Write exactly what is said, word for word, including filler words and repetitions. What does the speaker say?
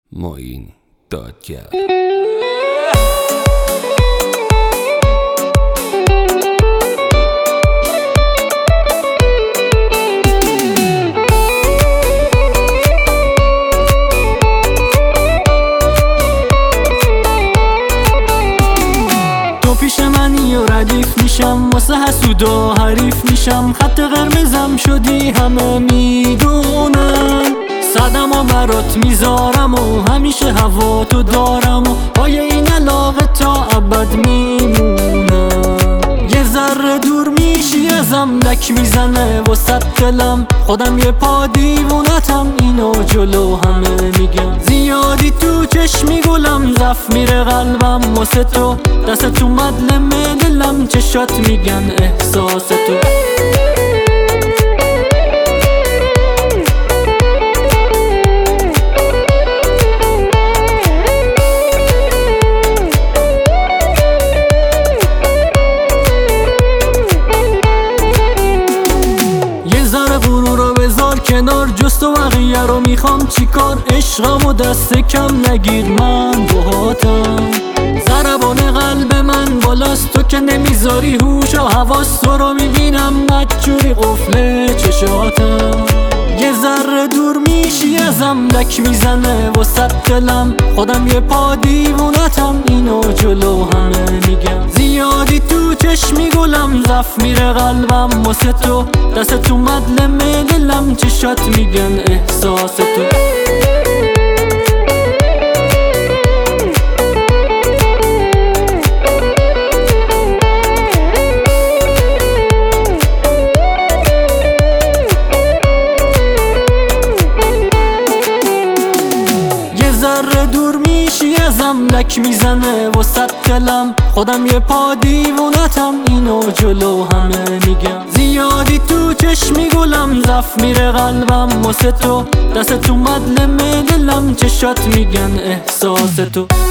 معین دادگر. تو پیش منی و ردیف میشم، واسه حسودا حریف میشم. خط قرمزم شدی همه میدونن، صدم و برات میذارم و همیشه هوا تو دارم و پای این علاقه تا ابد میمونم. یه ذره دور میشی ازم، دک میزنه واسه دلم، خودم یه پا دیوونتم، اینو جلو همه میگم. زیادی تو چشمی گلم، زف میره قلبم واسه تو، دست تو مدلم دلم، چشات میگن احساس تو. کنار جست و بقیه رو میخوام چیکار، عشقم و دست کم نگیر، من باهاتم. ضربان قلب من بالاست، تو که نمیذاری هوش و حواس، تو رو میبینم مجوری قفل چشاتم. یه ذره دور میشی ازم، دک میزنه واسه دلم، خودم یه پا دیوونتم، اینو جلو همه میگم. زیادی تو چشمی گلم، زف میره قلبم واسه تو، دست تو مدلم دلم، چشات میگن احساس تو. دور میشی ازم، لک میزنه واسه دلم، خودم یه پا دیوونتم، اینو جلو همه میگم. زیادی تو چشمی گلم، زف میره قلبم واسه تو، دست تو مدلم دلم، چشات میگن احساس تو.